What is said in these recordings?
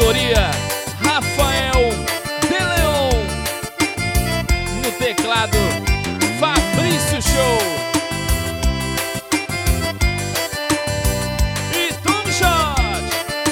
autoria Rafael de Leon. No teclado, Fabrício Show. E Tom Shot.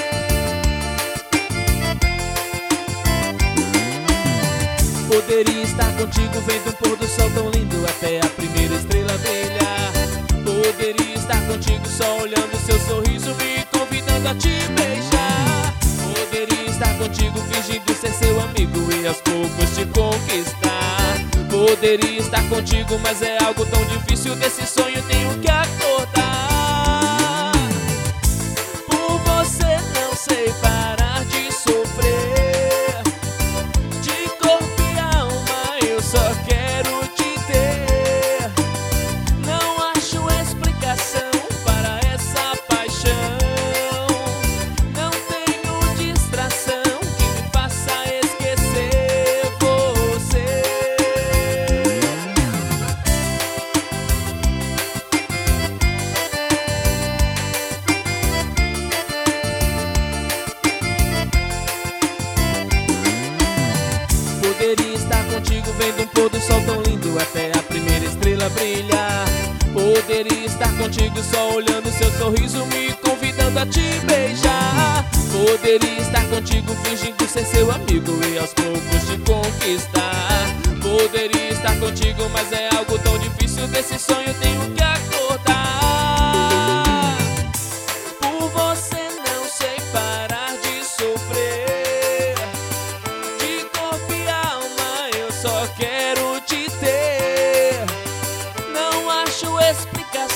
Poderia estar contigo vendo um pôr do sol tão lindo até a primeira estrela brilhar. Poderia estar contigo só olhando seu sorriso, me convidando a te beijar. Poderia estar contigo fingindo ser seu amigo e aos poucos te conquistar. Poderia estar contigo, mas é algo tão difícil, desse sonho tenho que acordar. Por você não sei parar de sofrer, de corpo e alma eu só quero te ter. Não acho explicação para essa paixão, não tenho distração que me faça esquecer você. Poderia estar contigo vendo um pôr do sol tão lindo até a primeira estrela brilhar. Poderia estar contigo só olhando seu sorriso, me convidando a te beijar. Poderia estar contigo fingindo ser seu amigo e aos poucos te conquistar. Poderia estar contigo, mas é algo tão difícil, desse sonho tenho que acordar. Por você não sei parar de sofrer, de corpo e alma eu só quero te ter. Não acho explicação